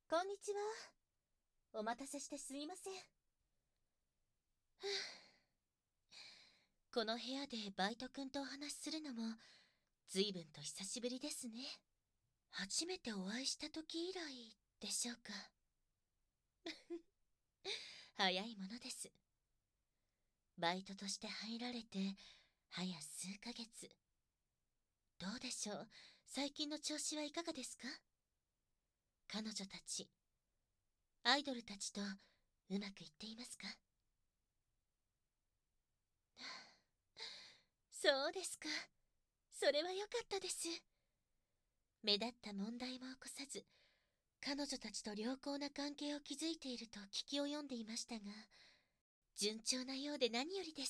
こんにちは。お待たせしてすいません。この部屋でバイト君とお話しするのも随分と久しぶりですね。初めてお会いした時以来でしょうか。早いものです。バイトとして入られて早数ヶ月。どうでしょう、最近の調子はいかがですか？彼女たち、アイドルたちとうまくいっていますか？そうですか。それは良かったです。目立った問題も起こさず、彼女たちと良好な関係を築いていると聞き及んでいましたが、順調なようで何よりです。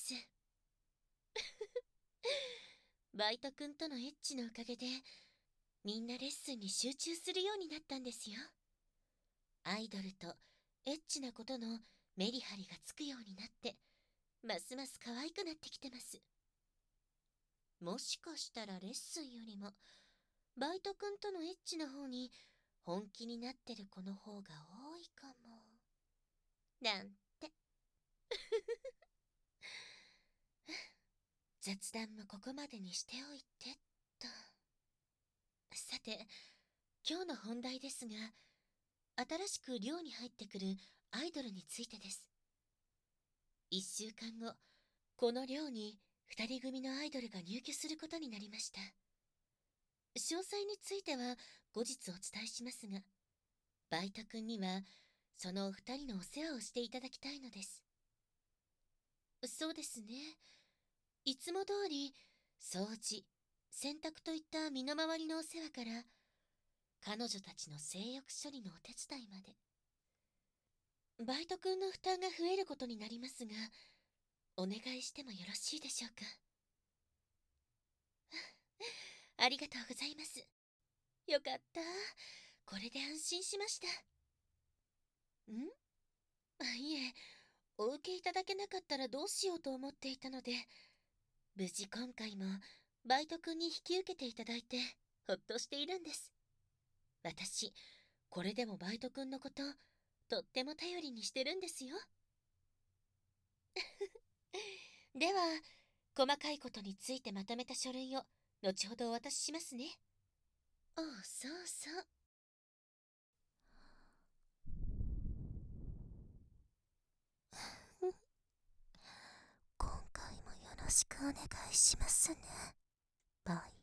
バイト君とのエッチのおかげで、みんなレッスンに集中するようになったんですよ。アイドルとエッチなことのメリハリがつくようになって、ますます可愛くなってきてます。もしかしたらレッスンよりも、バイト君とのエッチな方に本気になってる子の方が多いかも。なんて。雑談もここまでにしておいてと。さて、今日の本題ですが、新しく寮に入ってくるアイドルについてです。1週間後、この寮に2人組のアイドルが入居することになりました。詳細については後日お伝えしますが、バイト君にはその2人のお世話をしていただきたいのです。そうですね。いつも通り掃除、洗濯といった身の回りのお世話から、彼女たちの性欲処理のお手伝いまで。バイト君の負担が増えることになりますが、お願いしてもよろしいでしょうか。ありがとうございます。よかった。これで安心しました。いえ、お受けいただけなかったらどうしようと思っていたので、無事今回もバイト君に引き受けていただいてほっとしているんです。私、これでもバイト君のこと、とっても頼りにしてるんですよ。では、細かいことについてまとめた書類を後ほどお渡ししますね。ああ、そうそう。今回もよろしくお願いしますね。バイ